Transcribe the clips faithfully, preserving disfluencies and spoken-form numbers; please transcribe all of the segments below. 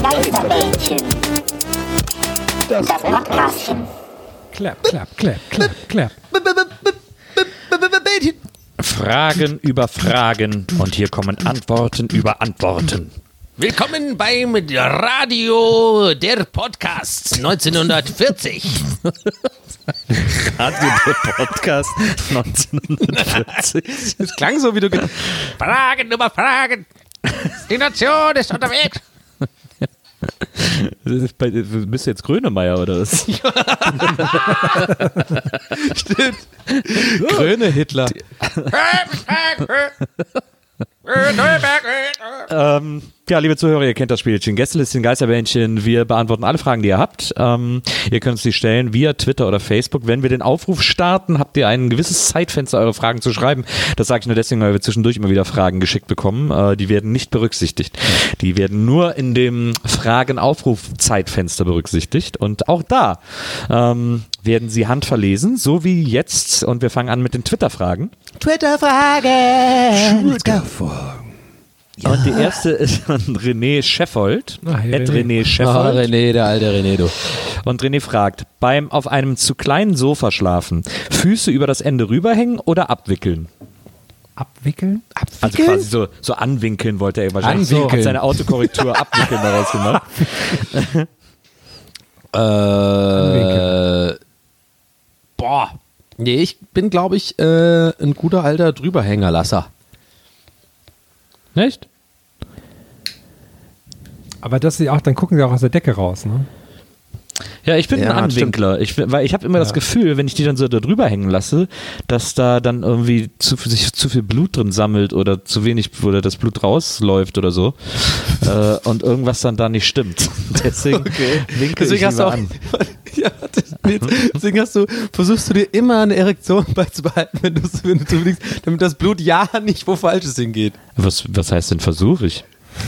Geisterbällchen. Das Podcastchen. Klapp, klapp, klapp, klapp, klapp. Fragen über Fragen und hier kommen Antworten über Antworten. Willkommen beim Radio der Podcasts neunzehnhundertvierzig. Radio der Podcast neunzehnhundertvierzig. Es klang so, wie du... Ge- Fragen über Fragen. Die Nation ist unterwegs. Bist du jetzt Grönemeyer oder was? Stimmt. Gröne Hitler. ähm, ja, liebe Zuhörer, ihr kennt das Spielchen. Gästelistchen, Geisterbällchen. Wir beantworten alle Fragen, die ihr habt. Ähm, ihr könnt uns die stellen via Twitter oder Facebook. Wenn wir den Aufruf starten, habt ihr ein gewisses Zeitfenster, eure Fragen zu schreiben. Das sage ich nur deswegen, weil wir zwischendurch immer wieder Fragen geschickt bekommen. Äh, die werden nicht berücksichtigt. Die werden nur in dem Fragenaufruf-Zeitfenster berücksichtigt. Und auch da ähm, werden sie handverlesen, so wie jetzt. Und wir fangen an mit den Twitter-Fragen. Twitter-Fragen. Twitter-Fragen. Ja. Und die erste ist von René Scheffold. Ach, hey, René. René. Oh, Scheffold. René, der alte René, du. Und René fragt, beim auf einem zu kleinen Sofa schlafen, Füße über das Ende rüberhängen oder abwickeln? Abwickeln? Also quasi so, so anwinkeln wollte er wahrscheinlich. Anwinkeln. So, hat seine Autokorrektur abwickeln daraus gemacht. Äh, boah. Nee, ich bin, glaube ich, äh, ein guter alter Drüberhängerlasser. Nicht? Aber das sie auch, dann gucken sie auch aus der Decke raus, ne? Ja, ich bin Ja, ein Anwinkler. Ich, weil ich habe immer Ja. das Gefühl, wenn ich die dann so da drüber hängen lasse, dass da dann irgendwie zu, sich zu viel Blut drin sammelt oder zu wenig, oder das Blut rausläuft oder so. äh, und irgendwas dann da nicht stimmt. Deswegen Okay. winkel Deswegen ich hast du lieber auch, an. ja, das- deswegen hast du, versuchst du dir immer eine Erektion beizubehalten, wenn du wenn du fliegst, damit das Blut ja nicht wo Falsches hingeht. Was, was heißt denn Versuch ich?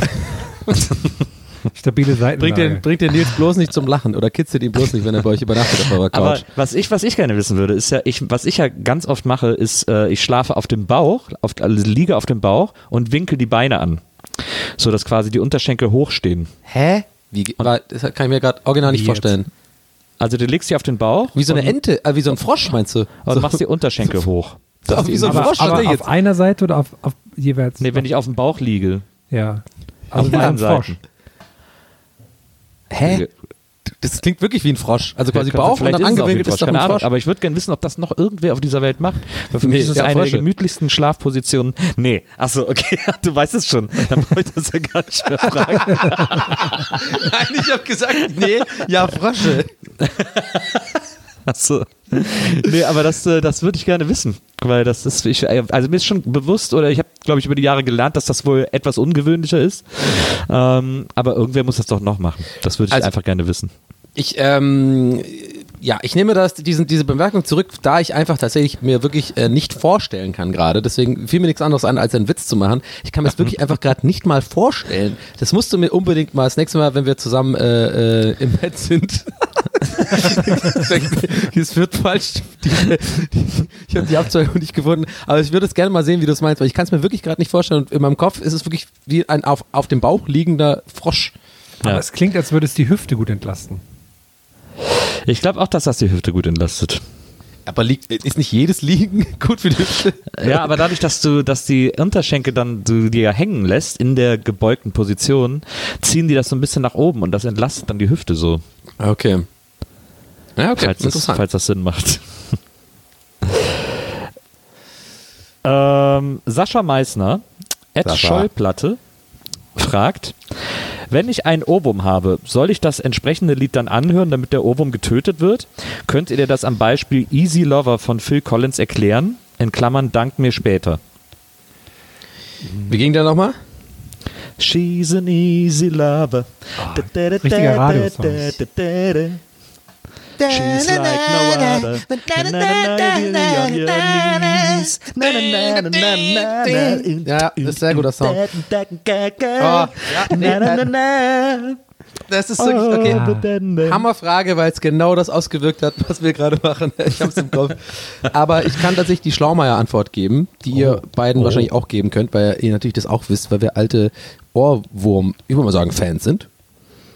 Stabile Bringt Seitenlage. den, bringt den Nils bloß nicht zum Lachen oder kitzelt ihn bloß nicht, wenn er bei euch übernachtet auf eurer Aber Couch. was ich, was ich gerne wissen würde, ist ja, ich, was ich ja ganz oft mache, ist, äh, ich schlafe auf dem Bauch, auf, also liege auf dem Bauch und winkel die Beine an. So dass quasi die Unterschenkel hochstehen. Hä? Wie, ge- war, das kann ich mir gerade original nicht Wie vorstellen. Also du legst sie auf den Bauch Wie so eine und, Ente, äh, wie so ein Frosch, meinst du? und So- machst die Unterschenkel hoch. so, wie so ein aber Frosch. aber oder auf jetzt? einer Seite oder auf, auf jeweils? Nee, wenn ich auf dem Bauch liege. Ja. Auf Also wie ein beiden Frosch. Seiten. Hä? Das klingt wirklich wie ein Frosch. Also quasi Ja, Bauch und vielleicht dann ist es auch wie ein angewinkelt ist Frosch, doch ein keine Ahnung. Frosch. Aber ich würde gerne wissen, ob das noch irgendwer auf dieser Welt macht. Weil für Nee, mich ist das ja, eine Frösche. der gemütlichsten Schlafpositionen. Nee, achso, okay, du weißt es schon. Dann brauche ich das ja gar nicht mehr fragen. Nein, ich habe gesagt, nee, ja, Frösche. Achso. Nee, aber das, äh, das würde ich gerne wissen. Weil das ist, ich, also mir ist schon bewusst, oder ich habe, glaube ich, über die Jahre gelernt, dass das wohl etwas ungewöhnlicher ist. Ähm, aber irgendwer muss das doch noch machen. Das würde ich Also- einfach gerne wissen. Ich, ähm, ja, ich nehme das, diesen, diese Bemerkung zurück, da ich einfach tatsächlich mir wirklich äh, nicht vorstellen kann gerade. Deswegen fiel mir nichts anderes an, als einen Witz zu machen. Ich kann mir das wirklich einfach gerade nicht mal vorstellen. Das musst du mir unbedingt mal das nächste Mal, wenn wir zusammen äh, äh, im Bett sind. Es wird falsch. Die, die, ich habe die Abzeugung nicht gefunden. Aber ich würde es gerne mal sehen, wie du es meinst, weil ich kann es mir wirklich gerade nicht vorstellen. Und in meinem Kopf ist es wirklich wie ein auf, auf dem Bauch liegender Frosch. Aber Ja. es klingt, als würde es die Hüfte gut entlasten. Ich glaube auch, dass das die Hüfte gut entlastet. Aber liegt, ist nicht jedes Liegen gut für die Hüfte? Ja, aber dadurch, dass du, dass die Unterschenkel dann du die ja hängen lässt in der gebeugten Position, ziehen die das so ein bisschen nach oben und das entlastet dann die Hüfte so. Okay. Ja, okay, falls, das, interessant. falls das Sinn macht. ähm, Sascha Meissner, Ed Sascha. Schollplatte, fragt, wenn ich ein Ohrwurm habe, soll ich das entsprechende Lied dann anhören, damit der Ohrwurm getötet wird? Könnt ihr dir das am Beispiel Easy Lover von Phil Collins erklären? In Klammern, dankt mir später. Wie ging der nochmal? She's an easy lover. richtiger Radiosong. She's like no other. Na, na, na, na, on your knees. Na, na, na, na, na, na. Ja, das ist ein sehr guter Song. Oh, ja, nee, na, na, na. Das ist wirklich, okay. Oh, Hammerfrage, weil es genau das ausgewirkt hat, was wir gerade machen. Ich hab's im Kopf. Aber ich kann tatsächlich die Schlaumeier-Antwort geben, die ihr beiden wahrscheinlich auch geben könnt, weil ihr natürlich das auch wisst, weil wir alte Ohrwurm, ich würde mal sagen, Fans sind.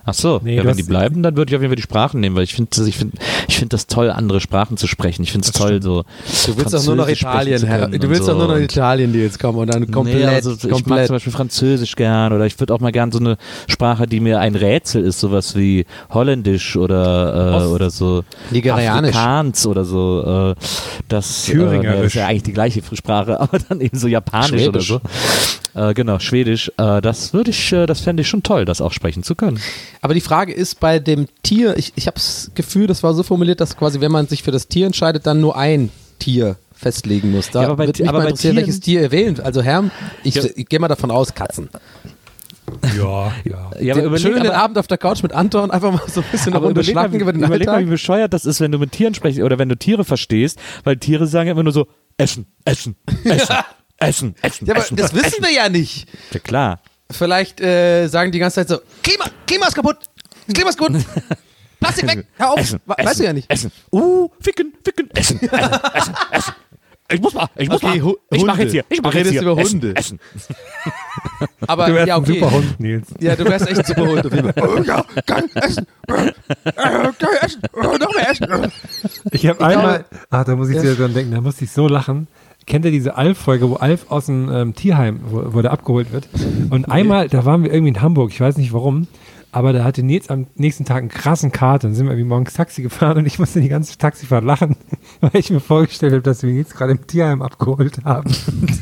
Ach so, Nee, ja, du wenn hast- die bleiben, dann würde ich auf jeden Fall die Sprachen nehmen, weil ich finde ich find, ich find das toll, andere Sprachen zu sprechen. Ich finde es toll, so Du willst doch nur noch Französisch Italien, sprechen zu Herr. können Du und willst so. doch nur noch Und- Italien, die jetzt kommen und dann komplett, nee, also ich mag komplett. zum Beispiel Französisch gern oder ich würde auch mal gern so eine Sprache, die mir ein Rätsel ist, sowas wie Holländisch oder, äh, Ost- oder so Nigerianisch. Afrikaans oder so. Äh, das, äh, Thüringerisch. das ist ja eigentlich die gleiche Sprache, aber dann eben so Japanisch Schwäbisch. oder so. Äh, genau, Schwedisch. Äh, das würde ich, äh, das fände ich schon toll, das auch sprechen zu können. Aber die Frage ist bei dem Tier, ich, ich habe das Gefühl, das war so formuliert, dass quasi, wenn man sich für das Tier entscheidet, dann nur ein Tier festlegen muss. Da Ja, aber bei würde Ti- mich aber mal bei interessieren, Tieren- welches Tier ihr wählt. Also Herr, ich, Ja. ich gehe mal davon aus, Katzen. Ja, ja. Ja, Den, schön den aber- Abend auf der Couch mit Anton, einfach mal so ein bisschen eine Aber Runde überleg mal, schnacken wie, über den überleg mal, Alltag. wie bescheuert das ist, wenn du mit Tieren sprichst oder wenn du Tiere verstehst, weil Tiere sagen immer nur so, essen, essen, essen, essen, essen, Ja, aber essen. das wissen wir ja nicht. Ja, klar. Vielleicht äh, sagen die ganze Zeit so, Klima, Klima ist kaputt, das Klima ist kaputt, Plastik weg, hör auf, Essen, We- essen, weißt du ja nicht. Essen. Uh, ficken, ficken, essen, essen, essen, essen. Ich muss mal, ich muss Okay, mal. Hu- Ich mach Hunde. jetzt hier, ich Du mach jetzt redest hier. über essen, Hunde. Essen. Aber Du wärst ja, ein okay. super Hund, Nils. Ja, du wärst echt ein super Hund auf jeden Fall. Oh, ja, geil, essen, äh, geil, essen, äh, noch mehr essen. Ich habe einmal, ach, da muss ich wieder dran denken, da musste ich so lachen. Kennt ihr diese Alf-Folge, wo Alf aus dem ähm, Tierheim, wo, wo der abgeholt wird? Und einmal, da waren wir irgendwie in Hamburg, ich weiß nicht warum, aber da hatte Nils am nächsten Tag einen krassen Kater. Dann sind wir irgendwie morgens Taxi gefahren und ich musste die ganze Taxifahrt lachen, weil ich mir vorgestellt habe, dass wir Nils gerade im Tierheim abgeholt haben.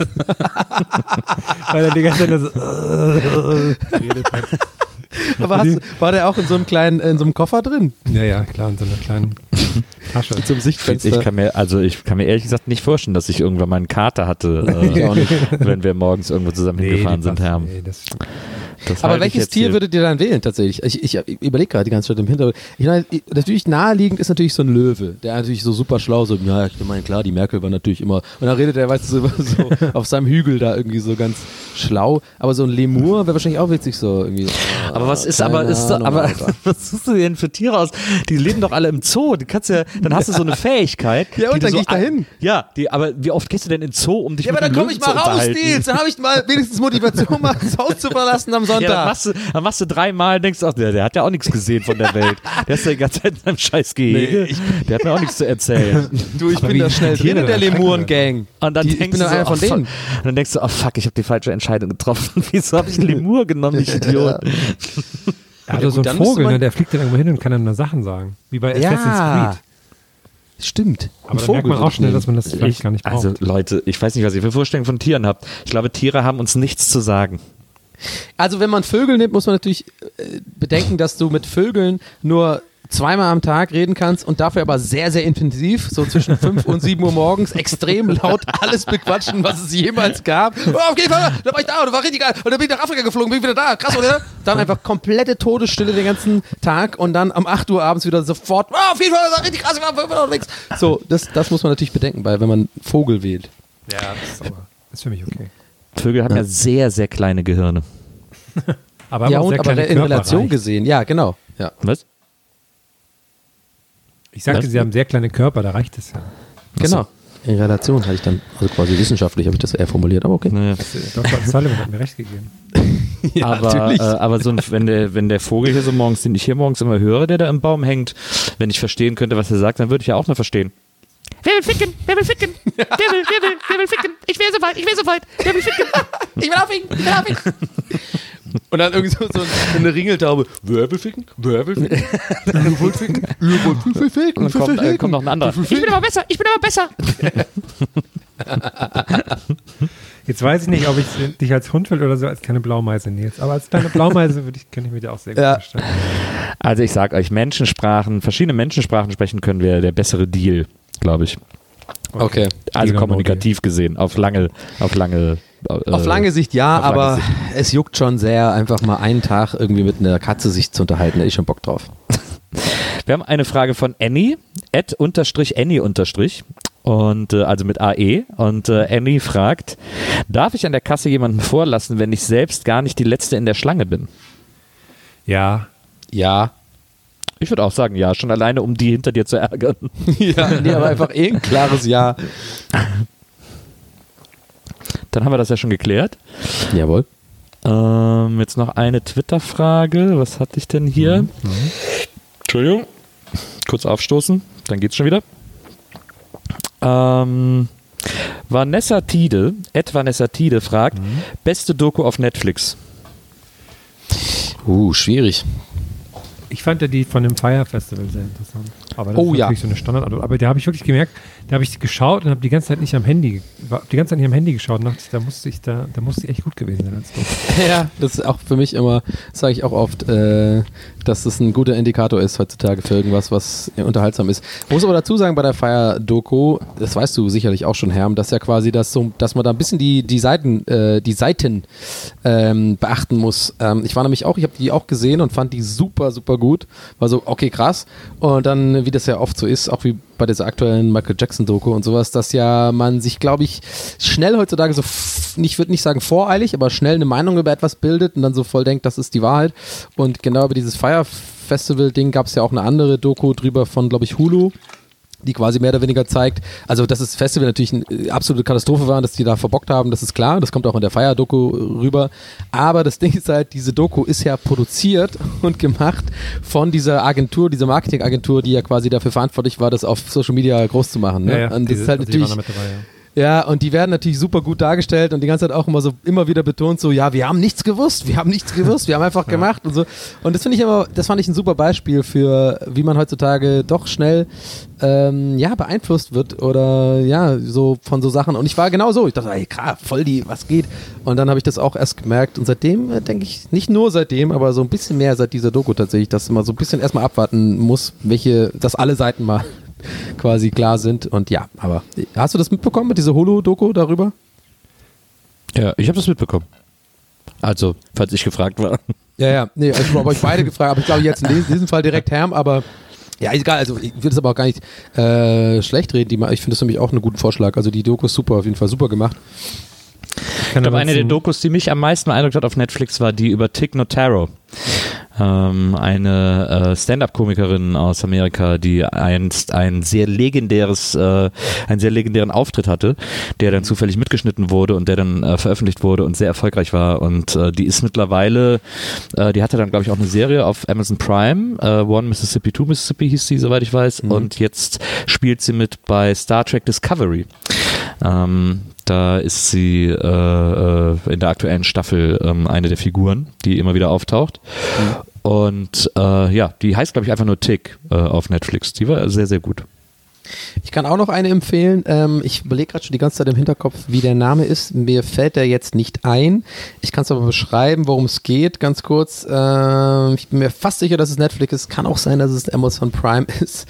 Weil er die ganze Zeit nur so äh, redet hat. Aber hast, war der auch in so einem kleinen, in so einem Koffer drin? Ja, ja, klar, in so einer kleinen Tasche. Zum Sichtfenster. Ich kann mir, also ich kann mir ehrlich gesagt nicht vorstellen, dass ich irgendwann mal einen Kater hatte, Ich äh, auch nicht. wenn wir morgens irgendwo zusammen hingefahren die sind, passt- Herr. nee, das, Das Aber halte ich welches jetzt Tier hier- würdet ihr dann wählen tatsächlich? Ich, ich, ich überlege gerade die ganze Zeit im Hintergrund. Ich meine, ich- natürlich naheliegend ist natürlich so ein Löwe, der natürlich so super schlau so, ja, ich meine, klar, die Merkel war natürlich immer, und dann redet er, weißt du, so, so auf seinem Hügel da irgendwie so ganz schlau, aber so ein Lemur wäre wahrscheinlich auch witzig so irgendwie. So, Aber was ist, keine aber ist, so- Ahnung, aber Alter. was suchst du denn für Tiere aus? Die leben doch alle im Zoo. Die kannst ja, dann hast du so eine Fähigkeit. Ja, und die du dann so geh ich da an- hin. Ja, die, aber wie oft gehst du denn ins Zoo, um dich Ja, mit aber dann dem komme Löwen ich mal zu raus, unterhalten? Nils, dann habe ich mal wenigstens Motivation, mal das Haus zu verlassen am Ja, dann Sonntag. machst du, dann machst du dreimal, denkst du, ach, der, der hat ja auch nichts gesehen von der Welt. Der ist ja die ganze Zeit in seinem scheiß Gehege. Nee, ich- der hat mir auch nichts zu erzählen. Du, ich Aber bin wie da schnell Tiere drin in der dann erschrecken Lemuren-Gang. Und dann Die- ich denkst bin du doch so, einer von oh, fuck. denen. Und dann denkst du, oh fuck, ich habe die falsche Entscheidung getroffen. Wieso habe ich einen Lemur genommen, ich Idiot? Ja, also gut, so dann ein müsste Vogel, man- ne, der fliegt dann irgendwo hin und kann dann nur Sachen sagen. Wie bei Assassin's Ja, Creed. stimmt. Aber dann merkt man auch schnell, dass man das vielleicht Ich, gar nicht braucht. also Leute, ich weiß nicht, was ihr für Vorstellungen von Tieren habt. Ich glaube, Tiere haben uns nichts zu sagen. Also wenn man Vögel nimmt, muss man natürlich äh, bedenken, dass du mit Vögeln nur zweimal am Tag reden kannst und dafür aber sehr, sehr intensiv, so zwischen fünf und sieben Uhr morgens, extrem laut alles bequatschen, was es jemals gab. Oh, auf jeden Fall, da war ich da und das war richtig geil. Und dann bin ich nach Afrika geflogen, bin ich wieder da. Krass, oder? Dann einfach komplette Todesstille den ganzen Tag und dann um acht Uhr abends wieder sofort, oh, auf jeden Fall, das war richtig krass, ich war fünf Uhr unterwegs. So, das, das muss man natürlich bedenken, bei, wenn man Vogel wählt. Ja, das ist, aber, ist für mich okay. Vögel haben ja, sehr, sehr kleine Gehirne. Aber haben Ja, auch und sehr aber kleine in Relation Körper. gesehen, ja, genau. Ja. Was? Ich sagte, Was? sie haben sehr kleine Körper, da reicht es ja. Genau. In Relation hatte ich dann, also quasi wissenschaftlich habe ich das eher formuliert, aber okay. Naja. Doktor Sullivan hat mir recht gegeben. Ja, aber äh, aber so ein, wenn, der, wenn der Vogel hier so morgens, den ich hier morgens immer höre, der da im Baum hängt, wenn ich verstehen könnte, was er sagt, dann würde ich ja auch noch verstehen. Wer will ficken? Wer will ficken? Wer will, wer will, wer will ficken? Ich wäre so weit, ich wäre so weit. Wer will ficken? Ich will aufficken, ich will aufficken. Und dann irgendwie so, so eine Ringeltaube. Wer will ficken? Wer will ficken? Ihr wollt ficken? Ihr wollt ficken? Und dann kommt, äh, kommt noch ein anderer. Ich bin aber besser, ich bin aber besser. Jetzt weiß ich nicht, ob ich dich als Hund will oder so als kleine Blaumeise, Nils. Aber als kleine Blaumeise würde ich, könnte ich mir dir auch sehr gut Ja. vorstellen. Also ich sag euch, Menschensprachen, verschiedene Menschensprachen sprechen können, wäre der bessere Deal, glaube ich. Okay. Also Deal or no kommunikativ gesehen, auf lange, auf lange. Äh, Auf lange Sicht ja, auf lange aber Sicht. es juckt schon sehr, einfach mal einen Tag irgendwie mit einer Katze sich zu unterhalten. Da ist schon Bock drauf. Wir haben eine Frage von Annie, Ed unterstrich Annie unterstrich. Und äh, also mit A E. Und äh, Annie fragt: Darf ich an der Kasse jemanden vorlassen, wenn ich selbst gar nicht die Letzte in der Schlange bin? Ja, Ja. Ich würde auch sagen, ja, schon alleine, um die hinter dir zu ärgern. Ja, nee, aber einfach eh ein klares Ja. Dann haben wir das ja schon geklärt. Jawohl. Ähm, jetzt noch eine Twitter-Frage. Was hatte ich denn hier? Mhm. Entschuldigung. Kurz aufstoßen, dann geht's schon wieder. Ähm, Vanessa Tide, Ed Vanessa Tide fragt, mhm. beste Doku auf Netflix? Uh, schwierig. Ich fand ja die von dem Fire Festival sehr interessant. Aber das oh, ist ja. natürlich so eine Standard. Aber da habe ich wirklich gemerkt, da habe ich geschaut und habe die ganze Zeit nicht am Handy, war die ganze Zeit nicht am Handy geschaut und dachte, da musste ich da, da musste ich echt gut gewesen sein als Doku. Ja, das ist auch für mich immer, sage ich auch oft, äh, dass das ein guter Indikator ist heutzutage für irgendwas, was unterhaltsam ist. Muss aber dazu sagen, bei der Fire-Doku, das weißt du sicherlich auch schon, Herm, dass ja quasi das so, dass man da ein bisschen die, die Seiten, äh, die Seiten ähm, beachten muss. Ähm, ich war nämlich auch, ich habe die auch gesehen und fand die super, super gut. War so, okay, krass. Und dann, wie das ja oft so ist, auch wie bei dieser aktuellen Michael Jackson-Doku und sowas, dass ja man sich, glaube ich, schnell heutzutage so, ich würde nicht sagen voreilig, aber schnell eine Meinung über etwas bildet und dann so voll denkt, das ist die Wahrheit. Und genau über dieses Fire Festival-Ding gab es ja auch eine andere Doku drüber von, glaube ich, Hulu, die quasi mehr oder weniger zeigt, also dass das Festival natürlich eine absolute Katastrophe war und dass die da verbockt haben, das ist klar, das kommt auch in der Fire-Doku rüber, aber das Ding ist halt, diese Doku ist ja produziert und gemacht von dieser Agentur, dieser Marketingagentur, die ja quasi dafür verantwortlich war, das auf Social Media groß zu machen. Ne? Ja, ja, und das diese, ist halt also natürlich... Dabei, ja. Ja, und die werden natürlich super gut dargestellt und die ganze Zeit auch immer so, immer wieder betont so, ja, wir haben nichts gewusst, wir haben nichts gewusst, wir haben einfach ja. gemacht und so. Und das finde ich immer, das fand ich ein super Beispiel für, wie man heutzutage doch schnell, ähm, ja, beeinflusst wird oder, ja, so von so Sachen. Und ich war genau so, ich dachte, ey, klar, voll die, was geht? Und dann habe ich das auch erst gemerkt und seitdem äh, denke ich, nicht nur seitdem, aber so ein bisschen mehr seit dieser Doku tatsächlich, dass man so ein bisschen erstmal abwarten muss, welche, dass alle Seiten mal quasi klar sind und ja, aber hast du das mitbekommen mit dieser Hulu-Doku darüber? Ja, ich habe das mitbekommen. Also, falls ich gefragt war. Ja, ja, nee, ich habe euch beide gefragt, aber ich glaube jetzt in diesem Fall direkt Herm, aber ja, egal, also ich würde es aber auch gar nicht äh, schlecht reden, die, ich finde das nämlich auch einen guten Vorschlag, also die Doku ist super, auf jeden Fall super gemacht. Ich glaube, eine der Dokus, die mich am meisten beeindruckt hat auf Netflix, war die über Tig Notaro. Ähm, eine äh, Stand-up-Komikerin aus Amerika, die einst ein sehr legendäres, äh, einen sehr legendären Auftritt hatte, der dann zufällig mitgeschnitten wurde und der dann äh, veröffentlicht wurde und sehr erfolgreich war. Und äh, die ist mittlerweile, äh, die hatte dann, glaube ich, auch eine Serie auf Amazon Prime, äh, One Mississippi, Two Mississippi hieß sie, soweit ich weiß. Mhm. Und jetzt spielt sie mit bei Star Trek Discovery. Ähm, da ist sie äh, äh, in der aktuellen Staffel ähm, eine der Figuren, die immer wieder auftaucht. Mhm. Und äh, ja, die heißt, glaube ich, einfach nur Tig äh, auf Netflix. Die war sehr, sehr gut. Ich kann auch noch eine empfehlen. Ähm, ich überlege gerade schon die ganze Zeit im Hinterkopf, wie der Name ist. Mir fällt der jetzt nicht ein. Ich kann es aber beschreiben, worum es geht, ganz kurz. Ähm, ich bin mir fast sicher, dass es Netflix ist. Kann auch sein, dass es Amazon Prime ist.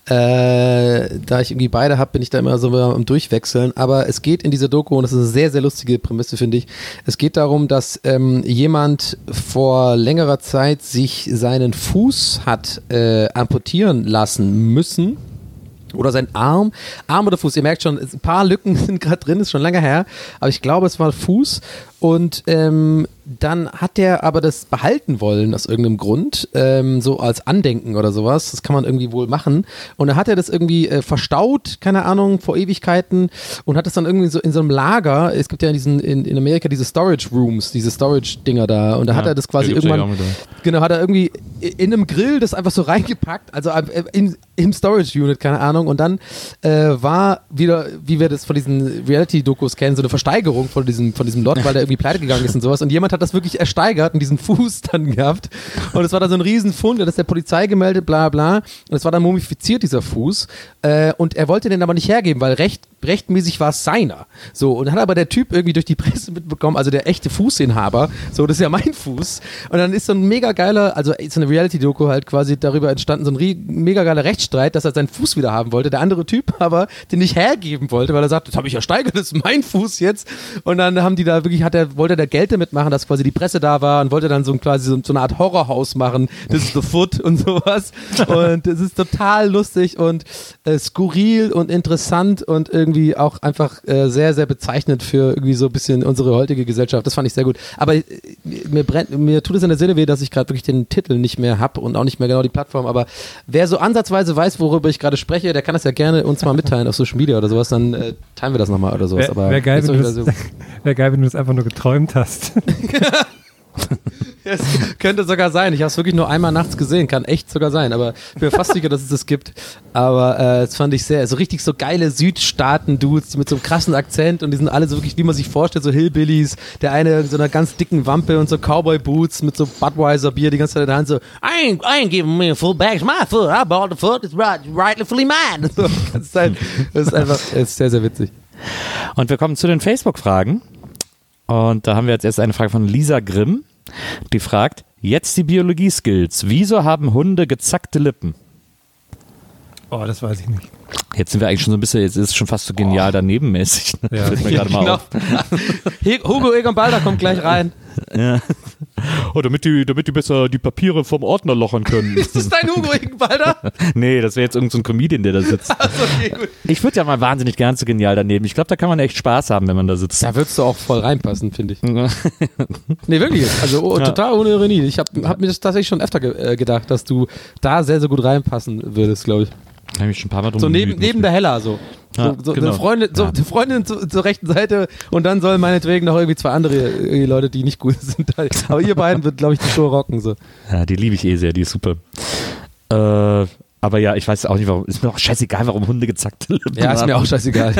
Äh, da ich irgendwie beide habe, bin ich da immer so am Durchwechseln. Aber es geht in dieser Doku, und das ist eine sehr, sehr lustige Prämisse, finde ich. Es geht darum, dass ähm, jemand vor längerer Zeit sich seinen Fuß hat äh, amputieren lassen müssen. Oder sein Arm, Arm oder Fuß, ihr merkt schon, ein paar Lücken sind gerade drin, ist schon lange her, aber ich glaube, es war Fuß und ähm, dann hat der aber das behalten wollen aus irgendeinem Grund, ähm, so als Andenken oder sowas, das kann man irgendwie wohl machen und dann hat er das irgendwie äh, verstaut, keine Ahnung, vor Ewigkeiten und hat das dann irgendwie so in so einem Lager, es gibt ja in, diesen, in, in Amerika diese Storage Rooms, diese Storage-Dinger da und da ja, hat er das quasi irgendwann, genau, hat er irgendwie in einem Grill das einfach so reingepackt, also in, im Storage-Unit, keine Ahnung, und dann äh, war wieder, wie wir das von diesen Reality-Dokus kennen, so eine Versteigerung von diesem, von diesem Lord, weil der irgendwie pleite gegangen ist und sowas und jemand hat das wirklich ersteigert und diesen Fuß dann gehabt und es war da so ein Riesenfund, das ist der Polizei gemeldet, bla bla, und es war dann mumifiziert, dieser Fuß, äh, und er wollte den aber nicht hergeben, weil recht, rechtmäßig war es seiner, so, und dann hat aber der Typ irgendwie durch die Presse mitbekommen, also der echte Fußinhaber, so, das ist ja mein Fuß, und dann ist so ein mega geiler, also ist eine Reality-Doku halt quasi darüber entstanden, so ein mega geiler Rechtsstreit, dass er seinen Fuß wieder haben wollte, der andere Typ aber den nicht hergeben wollte, weil er sagt, das habe ich ersteigert, das ist mein Fuß jetzt, und dann haben die da wirklich, hat er, wollte der Geld damit machen, dass quasi die Presse da war und wollte dann so ein, quasi so, so eine Art Horrorhaus machen, das ist The Foot und sowas, und das ist total lustig und äh, skurril und interessant und irgendwie auch einfach äh, sehr, sehr bezeichnend für irgendwie so ein bisschen unsere heutige Gesellschaft, das fand ich sehr gut, aber äh, mir, brennt, mir tut es in der Seele weh, dass ich gerade wirklich den Titel nicht mehr habe und auch nicht mehr genau die Plattform, aber wer so ansatzweise weiß, worüber ich gerade spreche, der kann das ja gerne uns mal mitteilen auf Social Media oder sowas, dann äh, teilen wir das nochmal oder sowas. Wäre wär geil, so, wär geil, wenn du das einfach nur geträumt hast. Es könnte sogar sein. Ich habe es wirklich nur einmal nachts gesehen. Kann echt sogar sein. Aber ich bin mir fast sicher, dass es das gibt. Aber äh, das fand ich sehr, so richtig so geile Südstaaten-Dudes mit so einem krassen Akzent und die sind alle so wirklich, wie man sich vorstellt, so Hillbillies. Der eine in so einer ganz dicken Wampe und so Cowboy-Boots mit so Budweiser-Bier die ganze Zeit in der Hand so I ain't, I ain't giving me a full bag, it's my foot. I bought the foot, it's right, rightfully mine. So, die ganze Zeit. Das ist einfach, das ist sehr, sehr witzig. Und wir kommen zu den Facebook-Fragen. Und da haben wir jetzt erst eine Frage von Lisa Grimm. Die fragt, jetzt die Biologie-Skills. Wieso haben Hunde gezackte Lippen? Oh, das weiß ich nicht. Jetzt sind wir eigentlich schon so ein bisschen, jetzt ist es schon fast so genial danebenmäßig. Ne? Ja. Fällt mir gerade mal Genau. auf. Hugo Egon Balder kommt gleich rein. Ja. Oh, damit die, damit die besser die Papiere vom Ordner lochern können. Ist das dein Hugo Egon Balder? Nee, das wäre jetzt irgendein so ein Comedian, der da sitzt. Also, okay, gut. Ich würde ja mal wahnsinnig gern so genial daneben. Ich glaube, da kann man echt Spaß haben, wenn man da sitzt. Da würdest du auch voll reinpassen, finde ich. Nee, wirklich jetzt. Also oh, Ja. total ohne Ironie. Ich habe hab mir das tatsächlich schon öfter ge äh, gedacht, dass du da sehr, sehr gut reinpassen würdest, glaube ich. Habe ich schon ein paar Mal drum So neben, bemüht, neben der Hella so. Ja, so, so genau. eine Freundin, so Ja. eine Freundin zu, zur rechten Seite und dann sollen meinetwegen noch irgendwie zwei andere äh, Leute, die nicht gut sind. Aber ihr beiden wird, glaube ich, die Show rocken. So. Ja, die liebe ich eh sehr, die ist super. Äh, aber ja, ich weiß auch nicht, warum. Ist mir auch scheißegal, warum Hunde gezackte Lippen Ja, ist haben. mir auch scheißegal.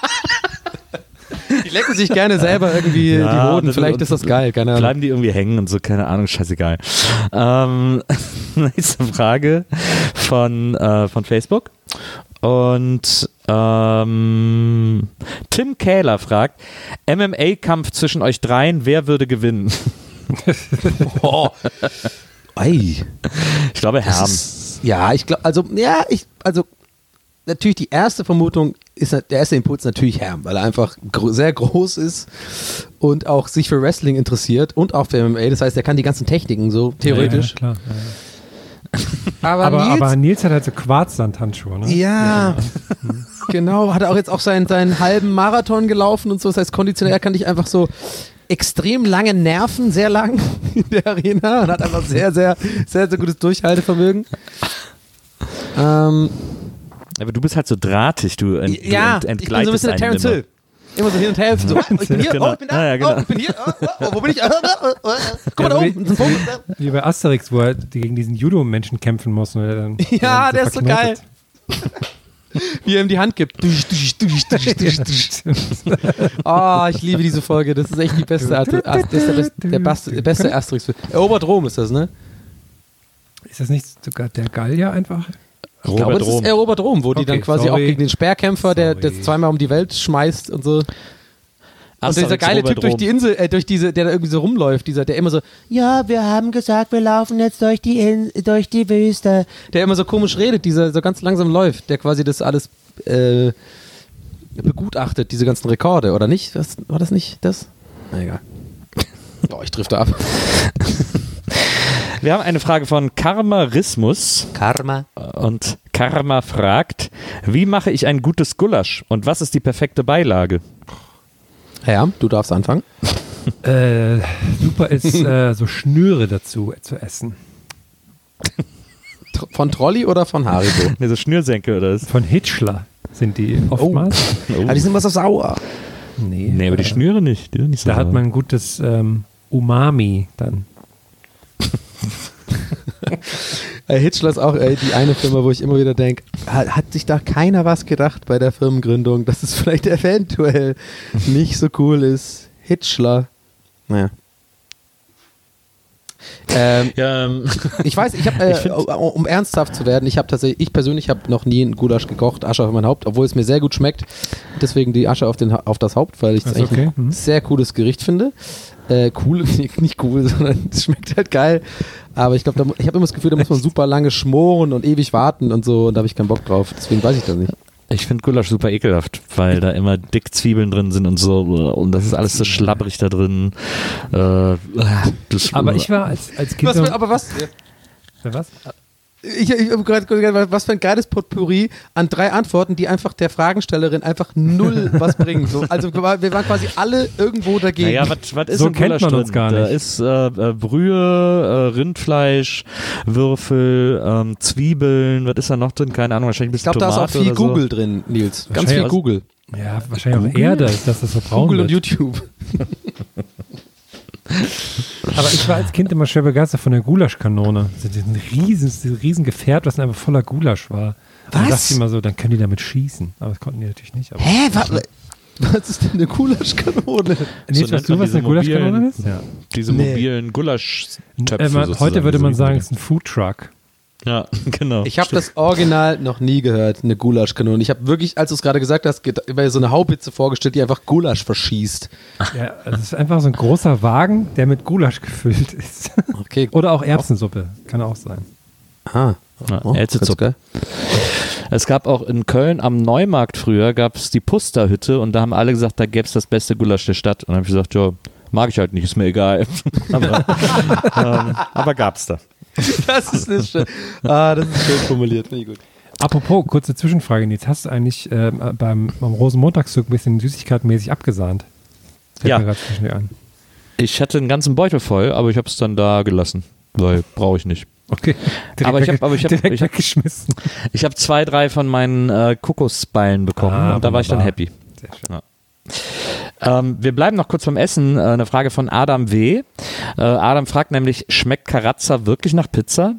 Die lecken sich gerne selber irgendwie Ja, die Hoden. das- Vielleicht und- ist das geil, keine Ahnung. Bleiben die irgendwie hängen und so, keine Ahnung, scheißegal. Ähm, nächste Frage von, äh, von Facebook. Und ähm, Tim Kähler fragt, M M A-Kampf zwischen euch dreien, wer würde gewinnen? Oh. Ei. Ich glaube, Herm. Ja, ich glaube, also, ja, ich, also, natürlich die erste Vermutung ist, der erste Impuls natürlich Herm, weil er einfach gro- sehr groß ist und auch sich für Wrestling interessiert und auch für M M A. Das heißt, er kann die ganzen Techniken so theoretisch. Ja, klar. Ja. Aber, Aber, Nils, aber Nils hat halt so Quarzsandhandschuhe, ne? ja, genau, hat er auch jetzt auch seinen, seinen halben Marathon gelaufen und so. Das heißt, konditionell kann ich einfach so extrem lange Nerven, sehr lang in der Arena und hat einfach sehr, sehr, sehr, sehr gutes Durchhaltevermögen. Ähm, Aber du bist halt so drahtig, du, ent, ja, du ent, ich bin so ein bisschen der entgleitest einen Terence immer. Hill. Immer so hin und her. So, oh, ich bin hier, Genau. oh, ich bin da, Ah, ja, genau. oh, ich bin hier, oh, oh, oh, wo bin ich? Oh, oh, oh, oh. Guck mal da Ja, oben, ein Vogel. Wie bei Asterix, wo er gegen diesen Judo-Menschen kämpfen muss. Und er dann, Ja, dann der ist so geil. verknotet. Wie er ihm die Hand gibt. Dusch, dusch, dusch, dusch, dusch, dusch. Oh, ich liebe diese Folge. Das ist echt die beste Art. Das ist der beste, der beste, der beste Asterix-Film. Erobert Rom ist das, ne? Ist das nicht sogar der Gallier einfach? Ich glaube, Robert das ist Rom. Erobert Rom, wo die Okay, dann quasi sorry. auch gegen den Speerkämpfer, der Sorry. das zweimal um die Welt schmeißt und so. Und Asterix, dieser geile Robert Typ durch Rom. die Insel, äh, durch diese, der da irgendwie so rumläuft, dieser, der immer so, ja, wir haben gesagt, wir laufen jetzt durch die In durch die Wüste. Der immer so komisch redet, dieser so ganz langsam läuft, der quasi das alles äh, begutachtet, diese ganzen Rekorde, oder nicht? Was, war das nicht das? Na egal. Oh, ich drifte ab. Wir haben eine Frage von Karmarismus. Karma. Und Karma fragt, wie mache ich ein gutes Gulasch und was ist die perfekte Beilage? Ja, du darfst anfangen. Äh, super ist äh, so Schnüre dazu zu essen. Tr- Von Trolli oder von Haribo? Ne, so Schnürsenkel oder was? Von Hitchler sind die oftmals. Oh. Ah, die sind was so sauer. Nee, Nee, aber die äh, Schnüre nicht. Die sind nicht so Da hat sauer. man ein gutes ähm, Umami dann. Äh, Hitchler ist auch ey, die eine Firma, wo ich immer wieder denke, hat, hat sich da keiner was gedacht bei der Firmengründung, dass es vielleicht eventuell nicht so cool ist. Hitchler. Naja. Ähm, Ja, ähm, ich weiß, ich habe, äh, um ernsthaft zu werden, ich habe tatsächlich, ich persönlich habe noch nie einen Gulasch gekocht, Asche auf mein Haupt, obwohl es mir sehr gut schmeckt. Deswegen die Asche auf, den, Ha- auf das Haupt, weil ich das Ist eigentlich okay. ein Mhm. sehr cooles Gericht finde. Äh, cool, nicht cool, sondern es schmeckt halt geil. Aber ich glaube, ich habe immer das Gefühl, da muss man super lange schmoren und ewig warten und so und da habe ich keinen Bock drauf. Deswegen weiß ich das nicht. ich finde Gulasch super ekelhaft, weil da immer dick Zwiebeln drin sind und so und das ist alles so schlabbrig da drin. Äh, das, Aber ich war als, als Kind Was, so, für- aber was? was? Ich, ich habe gerade gedacht, was für ein geiles Potpourri an drei Antworten, die einfach der Fragenstellerin einfach null was bringen. So, also wir waren wir waren quasi alle irgendwo dagegen. Naja, was, was ist So im kennt Gulasch man drin? uns gar Da nicht. ist äh, äh, Brühe, äh, Rindfleisch, Würfel, ähm, Zwiebeln, was ist da noch drin? Keine Ahnung, wahrscheinlich ein ich bisschen glaube, da ist auch Tomate viel oder so. Google drin, Nils. Ganz Wahrscheinlich viel aus- Google. Ja, wahrscheinlich auch Erde, dass das so braun Google und wird. YouTube. Aber ich war als Kind immer schwer begeistert von der Gulaschkanone. Also diesen riesen, dieses riesen Gefährt, was einfach voller Gulasch war. Was? Und da dachte ich immer so, dann können die damit schießen. Aber das konnten die natürlich nicht. Aber Hä? Was, was ist denn eine Gulaschkanone? Nee, So weißt nennt du, man was diese eine Gulaschkanone mobilen- ist? Ja. Diese Nee. mobilen Gulaschtöpfe. Äh, man, sozusagen, heute würde man so sagen, wie- es ist ein Foodtruck. Ja, genau. Ich habe das Original noch nie gehört, eine Gulaschkanone. Ich habe wirklich, als du es gerade gesagt hast, get- über so eine Haubitze vorgestellt, die einfach Gulasch verschießt. Ja, also es ist einfach so ein großer Wagen, der mit Gulasch gefüllt ist. Okay. Oder auch Erbsensuppe, kann auch sein. Ah. Ja, Oh, Elze-Suppe. Es gab auch in Köln am Neumarkt früher, gab es die Pusterhütte und da haben alle gesagt, da gäbe es das beste Gulasch der Stadt. Und dann habe ich gesagt, ja, mag ich halt nicht, ist mir egal. aber ähm, aber gab's da. Das ist nicht schön. Ah, das ist schön formuliert. Finde ich gut. Apropos, kurze Zwischenfrage, Nils. Hast du eigentlich ähm, beim, beim Rosenmontagszug ein bisschen süßigkeitenmäßig abgesahnt? Fällt Ja. mir gerade zwischendurch an. Ich hatte einen ganzen Beutel voll, aber ich habe es dann da gelassen, weil brauche ich nicht. Okay. Direkt Aber ich hab- wegge- aber ich hab- direkt ich hab- weggeschmissen. Ich habe zwei, drei von meinen äh, Kokosballen bekommen Ah, und da war ich dann wunderbar. happy. Sehr schön. Ja. Ähm, wir bleiben noch kurz beim Essen. Äh, eine Frage von Adam W. Äh, Adam fragt nämlich, schmeckt Carazza wirklich nach Pizza?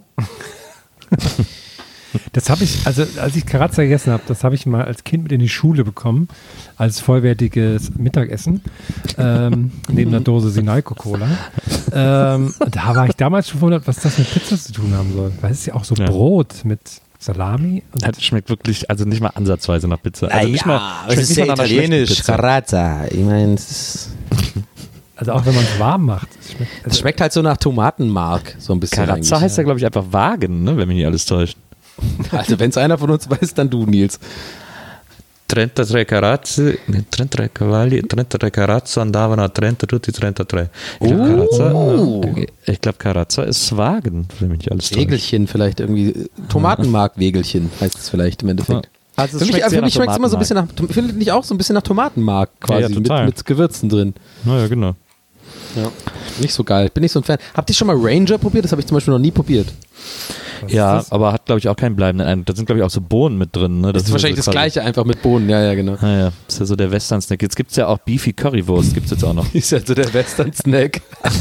Das habe ich, also als ich Carazza gegessen habe, das habe ich mal als Kind mit in die Schule bekommen, als vollwertiges Mittagessen, ähm, neben einer Dose Sinalco-Cola. Ähm, und da war ich damals schon verwundert, was das mit Pizza zu tun haben soll. Weil es ist ja auch so Ja. Brot mit Salami. Und Das schmeckt wirklich, also nicht mal ansatzweise nach Pizza. Also nicht mal, das schmeckt ist nicht sehr mal nach einer schlechten italienisch. Pizza. Carazza. Ich meine, es ist- also auch wenn man es warm macht. Es schmeckt, es also, schmeckt halt so nach Tomatenmark, so ein bisschen. Carazza eigentlich, heißt ja, ja, glaube ich, einfach Wagen, ne, wenn mich nicht alles täuscht. Also, wenn es einer von uns weiß, dann du, Nils. trentatré Carazze, ne, trentatré Cavalli, trentatré Carazza andavano a trenta tutti trentatré. Ich glaube, Carazza, ich glaub, Carazza ist Wagen, wenn mich nicht alles täuscht. Wägelchen vielleicht irgendwie. Tomatenmark-Wägelchen heißt es vielleicht im Endeffekt. Also Für mich, für mich schmeckt es immer so ein bisschen nach, findet nicht auch so ein bisschen nach Tomatenmark quasi, Ja, ja, total. mit, mit Gewürzen drin. Naja, genau. Ja. Nicht so geil, bin nicht so ein Fan. Habt ihr schon mal Ranger probiert? Das habe ich zum Beispiel noch nie probiert. Ja, aber hat, glaube ich, auch keinen bleibenden Eindruck. Da sind, glaube ich, auch so Bohnen mit drin. Ne? Das ist wahrscheinlich das Gleiche, einfach mit Bohnen. Ja, ja, genau. Naja, ist ja so der Western-Snack. Jetzt gibt es ja auch Beefy Currywurst, gibt es jetzt auch noch. Ist ja so der Western-Snack.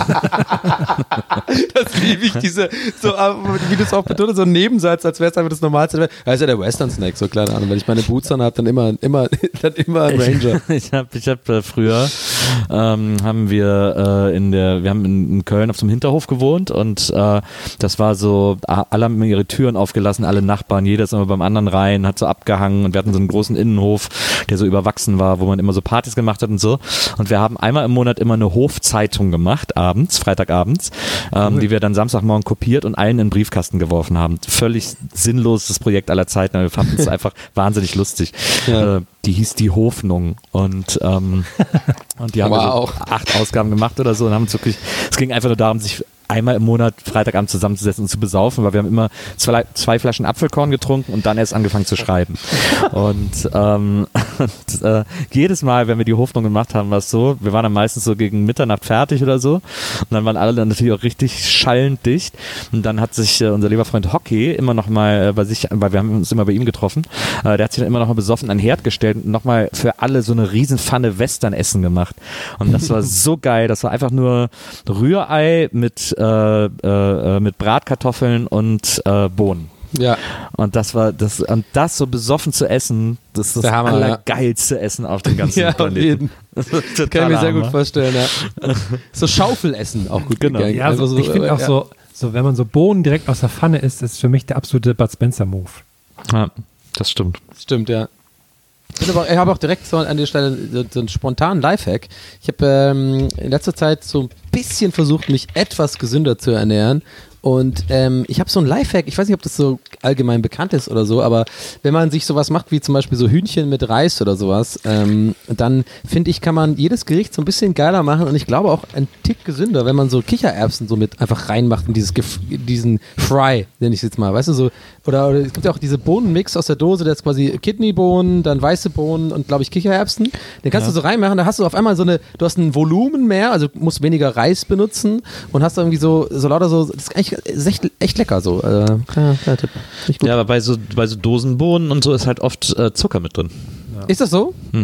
Das liebe ich, diese, so, wie du es auch betont, so ein Nebensatz, als wäre es einfach das Normalste. Das ist ja der Western-Snack, so keine Ahnung. Wenn ich meine Boots an habe, dann immer, immer, dann immer ein Ranger. Ich habe ich hab, äh, früher, ähm, haben wir äh, in der, wir haben in, in Köln auf so einem Hinterhof gewohnt und äh, das war so, a- alle haben ihre Türen aufgelassen, alle Nachbarn, jeder ist immer beim anderen rein, hat so abgehangen und wir hatten so einen großen Innenhof, der so überwachsen war, wo man immer so Partys gemacht hat und so. Und wir haben einmal im Monat immer eine Hofzeitung gemacht, abends, Freitagabends, ähm, die wir dann Samstagmorgen kopiert und allen in den Briefkasten geworfen haben. Völlig sinnloses Projekt aller Zeiten, aber wir fanden es einfach wahnsinnig lustig. Ja. Äh, die hieß die Hoffnung und, ähm, und die haben Wow. so acht Ausgaben gemacht oder so und haben uns wirklich, es ging einfach nur darum, sich einmal im Monat Freitagabend zusammenzusetzen und zu besaufen, weil wir haben immer zwei, zwei Flaschen Apfelkorn getrunken und dann erst angefangen zu schreiben. Und, ähm, und äh, jedes Mal, wenn wir die Hoffnung gemacht haben, war es so, wir waren dann meistens so gegen Mitternacht fertig oder so und dann waren alle dann natürlich auch richtig schallend dicht und dann hat sich äh, unser lieber Freund Hockey immer noch mal äh, bei sich, weil wir haben uns immer bei ihm getroffen, äh, der hat sich dann immer noch mal besoffen an den Herd gestellt und noch mal für alle so eine riesen Pfanne Western-Essen gemacht und das war so geil, das war einfach nur Rührei mit äh, äh, mit Bratkartoffeln und äh, Bohnen. Ja. Und das war das und das so besoffen zu essen, das ist das Der Hammer, allergeilste Essen auf dem ganzen Ja, auf Planeten. jeden. Das ist Kann ich totaler mir sehr Hammer. gut vorstellen, ja. So Schaufelessen auch gut Genau. gegangen. ja, so, Also ich finde auch ja. so, so, wenn man so Bohnen direkt aus der Pfanne isst, ist für mich der absolute Bud Spencer-Move. Ja, das stimmt. Stimmt, ja. Ich, bin aber, ich habe auch direkt so an der Stelle so, so einen spontanen Lifehack. Ich habe ähm, in letzter Zeit so ein bisschen versucht, mich etwas gesünder zu ernähren. Und ähm, ich habe so ein Lifehack, ich weiß nicht, ob das so allgemein bekannt ist oder so, aber wenn man sich sowas macht wie zum Beispiel so Hühnchen mit Reis oder sowas, ähm, dann finde ich, kann man jedes Gericht so ein bisschen geiler machen und ich glaube auch ein Tick gesünder, wenn man so Kichererbsen so mit einfach reinmacht in dieses Gef diesen Fry, nenne ich es jetzt mal, weißt du, so, oder, oder es gibt ja auch diese Bohnenmix aus der Dose, der ist quasi Kidneybohnen, dann weiße Bohnen und glaube ich Kichererbsen, den kannst Ja. du so reinmachen, da hast du auf einmal so eine, du hast ein Volumen mehr, also musst weniger Reis benutzen und hast irgendwie so, so lauter so, das ist eigentlich ist echt, echt lecker so. Äh, ja, ja, Tipp. Nicht gut. Ja, aber bei so, bei so Dosenbohnen und so ist halt oft äh, Zucker mit drin. Ist das so? Mhm.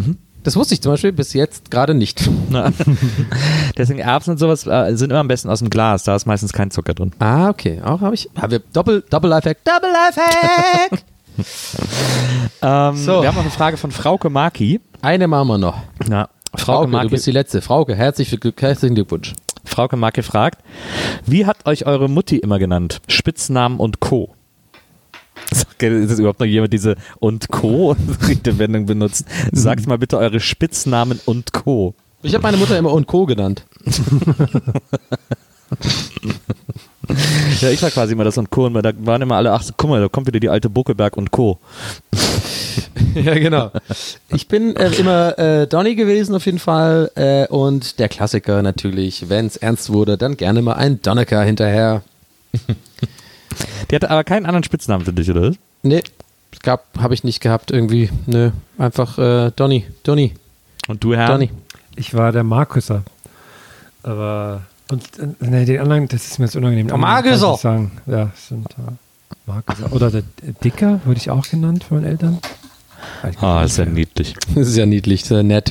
Das wusste ich zum Beispiel bis jetzt gerade nicht. Na. Deswegen Erbsen und sowas äh, sind immer am besten aus dem Glas. Da ist meistens kein Zucker drin. Ah, okay. Auch habe ich. Haben wir Doppel, Double Lifehack. Double Lifehack! Ähm, So. Wir haben noch eine Frage von Frauke Maki. Eine machen wir noch. Ja, Frauke, Frauke, Maki, du bist die Letzte. Frauke, herzlich, herzlichen Glückwunsch. Frauke Maki fragt, wie hat euch eure Mutti immer genannt? Spitznamen und Co. Ist das überhaupt noch jemand diese und Co. Redewendung benutzt? Sagt mal bitte eure Spitznamen und Co. Ich habe meine Mutter immer und Co. genannt. Ja, ich war quasi immer das und Co. Und da waren immer alle, ach, guck mal, da kommt wieder die alte Buckelberg und Co. Ja, genau. Ich bin äh, immer äh, Donny gewesen auf jeden Fall äh, und der Klassiker natürlich, wenn es ernst wurde, dann gerne mal ein Donnecker hinterher. Die hatte aber keinen anderen Spitznamen für dich, oder? Nee, es gab, habe ich nicht gehabt irgendwie. Nö, einfach äh, Donny, Donny, Und du, Herr? Donny. Ich war der Markusser. Aber. Und äh, nee, den anderen, das ist mir jetzt unangenehm. Der Markusser. Kann ich sagen. Ja, das sind äh, Markusser. Oder der Dicker, wurde ich auch genannt von meinen Eltern. Weiß ich Ah, nicht ist ja mehr. niedlich. Das ist ja niedlich, sehr nett.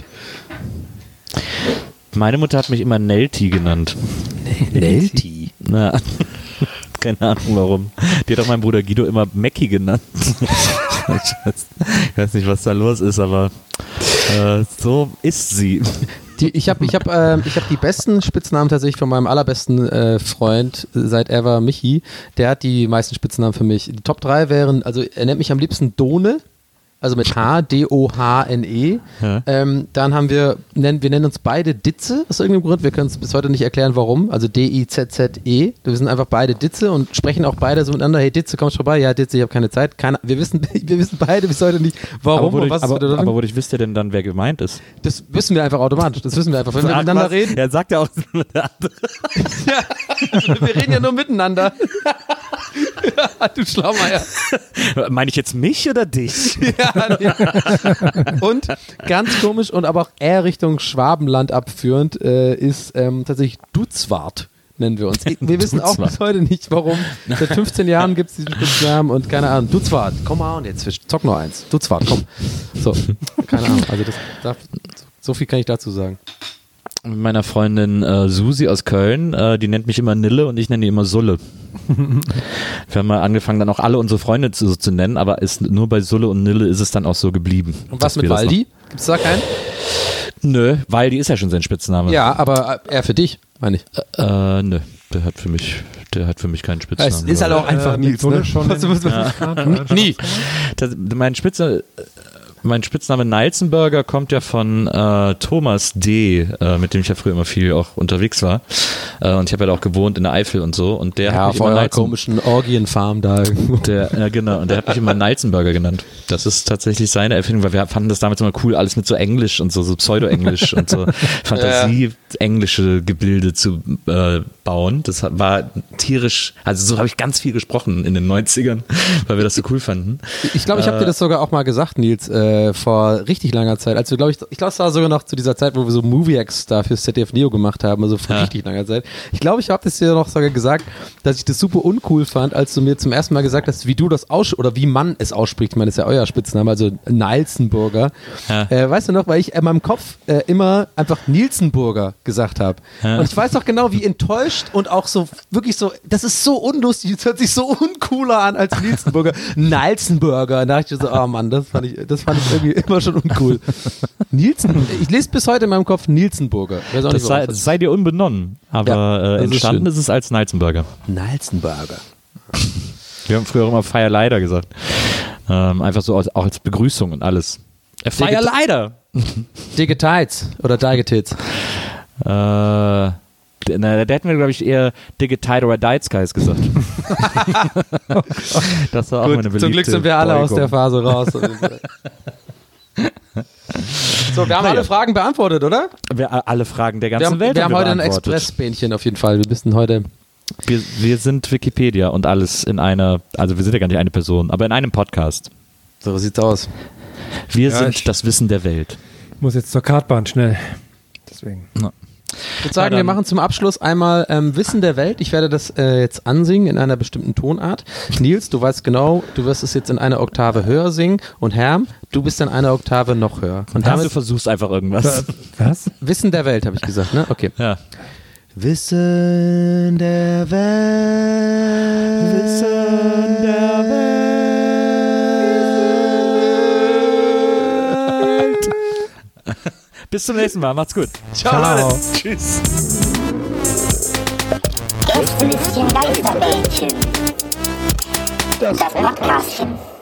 Meine Mutter hat mich immer Nelti genannt. Nelti. Na, keine Ahnung warum. Die hat auch meinen Bruder Guido immer Mackie genannt. Ich weiß, ich weiß nicht, was da los ist, aber äh, so ist sie. Die, ich habe ich hab, äh, ich hab die besten Spitznamen tatsächlich von meinem allerbesten äh, Freund seit ever, Michi. Der hat die meisten Spitznamen für mich. Die Top drei wären, also er nennt mich am liebsten Done. Also mit H, D O H N E. Ja. Ähm, dann haben wir, nennen, wir nennen uns beide Ditze, aus irgendeinem Grund. Wir können es bis heute nicht erklären, warum. Also D I Z Z E. Wir sind einfach beide Ditze und sprechen auch beide so miteinander. Hey Ditze, kommst du vorbei? Ja, Ditze, ich habe keine Zeit. Keine, wir, wissen, wir wissen beide bis heute nicht, warum Aber, und wodurch, was es aber, bedeutet. aber wodurch wisst ihr denn dann, wer gemeint ist? Das wissen wir einfach automatisch. Das wissen wir einfach. Wenn wir Ach, miteinander was? reden. Er sagt ja auch der andere. Wir reden ja nur miteinander. Du Schlaumeier. Meine ich jetzt mich oder dich? Ja, ja. Und ganz komisch und aber auch eher Richtung Schwabenland abführend äh, ist ähm, tatsächlich Dutzwart, nennen wir uns. Wir wissen auch bis heute nicht, warum. Seit fünfzehn Jahren gibt es diesen Spitznamen und keine Ahnung. Dutzwart, komm mal und jetzt zock noch eins. Dutzwart, komm. So, keine Ahnung. Also das darf, so viel kann ich dazu sagen. Mit meiner Freundin äh, Susi aus Köln, äh, die nennt mich immer Nille und ich nenne die immer Sulle. Wir haben mal angefangen, dann auch alle unsere Freunde zu, zu nennen, aber ist, nur bei Sulle und Nille ist es dann auch so geblieben. Und was dass mit wir das Waldi? Gibt es da keinen? noch- Nö, Waldi ist ja schon sein Spitzname. Ja, aber äh, eher für dich, meine ich. Äh, nö, der hat für mich, der hat für mich keinen Spitznamen. Es ist halt auch einfach Äh, Nils, mit Sohle ne? schon Was, was, was, Ja. Nie. Das, mein Spitze, mein Spitzname Neizenberger kommt ja von äh, Thomas D., äh, mit dem ich ja früher immer viel auch unterwegs war. Äh, und ich habe ja da auch gewohnt in der Eifel und so. Und der Ja, hat mich auf immer eurer Neizen, komischen Orgienfarm da. der, ja, genau, und der hat mich immer Neizenberger genannt. Das ist tatsächlich seine Erfindung, weil wir fanden das damals immer cool, alles mit so Englisch und so, so Pseudo-Englisch und so Fantasie-englische Gebilde zu äh, bauen. Das hat- war tierisch, also so habe ich ganz viel gesprochen in den neunzigern, weil wir das so cool fanden. Ich glaube, ich habe dir das sogar auch mal gesagt, Nils, äh, vor richtig langer Zeit. Als wir, glaube ich, ich glaube, es war sogar noch zu dieser Zeit, wo wir so Movie-X da fürs Z D F Neo gemacht haben, also vor Ja. richtig langer Zeit. Ich glaube, ich habe das dir noch sogar gesagt, dass ich das super uncool fand, als du mir zum ersten Mal gesagt hast, wie du das aussprichst, oder wie man es ausspricht. Ich meine, das ist ja euer Spitzname, also Nilsenburger. Ja. Äh, weißt du noch, weil ich in meinem Kopf äh, immer einfach Nilsenburger gesagt habe. Ja. Und ich weiß noch genau, wie enttäuscht und auch so, wirklich so, das ist so unlustig, das hört sich so uncooler an als Nilsenburger. Nilsenburger. Da dachte ich so, oh Mann, das fand ich, das fand ich irgendwie immer schon uncool. Nielsen, ich lese bis heute in meinem Kopf Nilsenburger. Weiß auch Das nicht, sei, warum das sei dir unbenommen, aber Ja, äh, das ist entstanden schön. ist es als Neizenberger. Nilsenburger. Wir haben früher auch immer Feier leider gesagt. Ähm, einfach so als, auch als Begrüßung und alles. Äh, Feier leider! Dicke Tights oder Dicke Tits. Äh, der, na, da hätten wir, glaube ich, eher Dicke Tide oder Diet Skies gesagt. Das war auch meine beliebte Zum Glück sind wir alle aus der Beugung. Phase raus. So, wir haben Naja. alle Fragen beantwortet, oder? Wir, alle Fragen der ganzen Wir haben, Welt wir haben heute ein beantwortet. Expressbähnchen auf jeden Fall. Wir müssen heute. Wir, wir sind Wikipedia und alles in einer, also wir sind ja gar nicht eine Person, aber in einem Podcast. So sieht's aus. Wir Ja, sind ich- das Wissen der Welt. Ich muss jetzt zur Kartbahn schnell. Deswegen. Ich würde sagen, wir machen zum Abschluss einmal ähm, Wissen der Welt. Ich werde das äh, jetzt ansingen in einer bestimmten Tonart. Nils, du weißt genau, du wirst es jetzt in einer Oktave höher singen. Und Herm, du bist in einer Oktave noch höher. Und Damit damit du versuchst einfach irgendwas. Was? Wissen der Welt, habe ich gesagt, ne? Okay. Ja. Wissen der Welt. Wissen der Welt. Bis zum nächsten Mal. Macht's gut. Ciao, Leute. Tschüss. Gästelistchen Geisterbällchen. Das Podcastchen.